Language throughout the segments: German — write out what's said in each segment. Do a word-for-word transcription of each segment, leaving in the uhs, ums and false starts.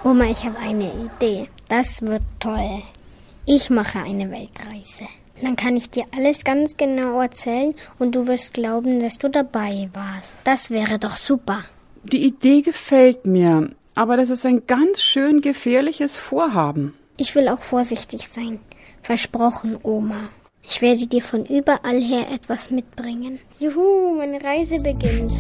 Oma, ich habe eine Idee. Das wird toll. Ich mache eine Weltreise. Dann kann ich dir alles ganz genau erzählen und du wirst glauben, dass du dabei warst. Das wäre doch super. Die Idee gefällt mir, aber das ist ein ganz schön gefährliches Vorhaben. Ich will auch vorsichtig sein. Versprochen, Oma. Ich werde dir von überall her etwas mitbringen. Juhu, meine Reise beginnt.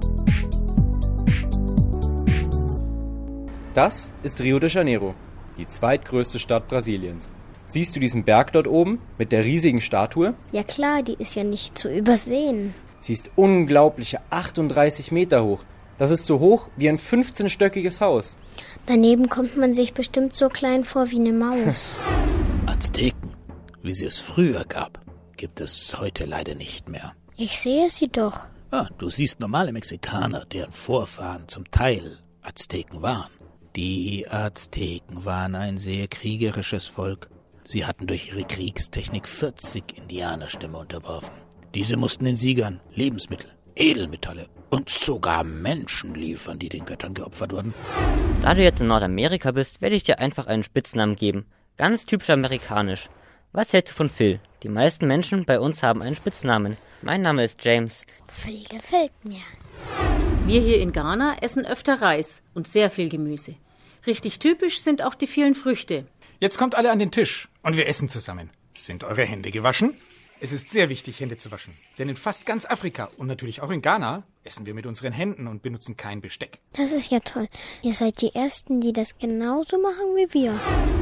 Das ist Rio de Janeiro, die zweitgrößte Stadt Brasiliens. Siehst du diesen Berg dort oben mit der riesigen Statue? Ja klar, die ist ja nicht zu übersehen. Sie ist unglaubliche achtunddreißig Meter hoch. Das ist so hoch wie ein fünfzehnstöckiges Haus. Daneben kommt man sich bestimmt so klein vor wie eine Maus. Azteken, wie sie es früher gab, gibt es heute leider nicht mehr. Ich sehe sie doch. Ah, du siehst normale Mexikaner, deren Vorfahren zum Teil Azteken waren. Die Azteken waren ein sehr kriegerisches Volk. Sie hatten durch ihre Kriegstechnik vierzig Indianerstämme unterworfen. Diese mussten den Siegern Lebensmittel, Edelmetalle und sogar Menschen liefern, die den Göttern geopfert wurden. Da du jetzt in Nordamerika bist, werde ich dir einfach einen Spitznamen geben. Ganz typisch amerikanisch. Was hältst du von Phil? Die meisten Menschen bei uns haben einen Spitznamen. Mein Name ist James. Phil gefällt mir. Wir hier in Ghana essen öfter Reis und sehr viel Gemüse. Richtig typisch sind auch die vielen Früchte. Jetzt kommt alle an den Tisch und wir essen zusammen. Sind eure Hände gewaschen? Es ist sehr wichtig, Hände zu waschen. Denn in fast ganz Afrika und natürlich auch in Ghana essen wir mit unseren Händen und benutzen kein Besteck. Das ist ja toll. Ihr seid die Ersten, die das genauso machen wie wir.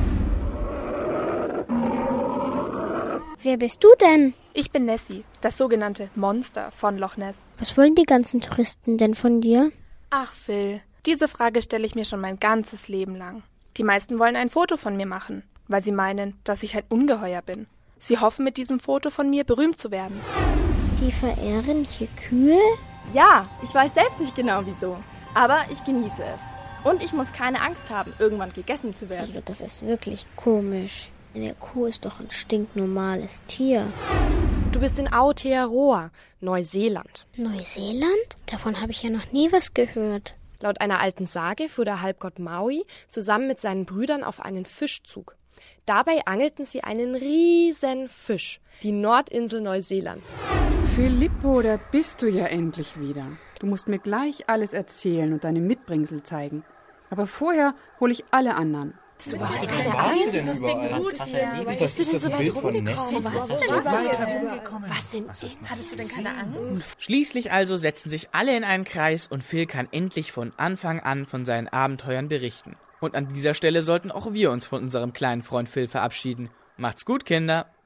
Wer bist du denn? Ich bin Nessie, das sogenannte Monster von Loch Ness. Was wollen die ganzen Touristen denn von dir? Ach Phil, diese Frage stelle ich mir schon mein ganzes Leben lang. Die meisten wollen ein Foto von mir machen, weil sie meinen, dass ich ein Ungeheuer bin. Sie hoffen, mit diesem Foto von mir berühmt zu werden. Die verehren hier Kühe? Ja, ich weiß selbst nicht genau wieso, aber ich genieße es. Und ich muss keine Angst haben, irgendwann gegessen zu werden. Also das ist wirklich komisch. Eine Kuh ist doch ein stinknormales Tier. Du bist in Aotearoa, Neuseeland. Neuseeland? Davon habe ich ja noch nie was gehört. Laut einer alten Sage fuhr der Halbgott Maui zusammen mit seinen Brüdern auf einen Fischzug. Dabei angelten sie einen riesen Fisch, die Nordinsel Neuseelands. Filippo, da bist du ja endlich wieder. Du musst mir gleich alles erzählen und deine Mitbringsel zeigen. Aber vorher hole ich alle anderen. Was ist denn überall? Ist das, ist das ein Bild von Nessie? Was denn? Hattest du denn keine Angst? Schließlich also setzen sich alle in einen Kreis und Phil kann endlich von Anfang an von seinen Abenteuern berichten. Und an dieser Stelle sollten auch wir uns von unserem kleinen Freund Phil verabschieden. Macht's gut, Kinder!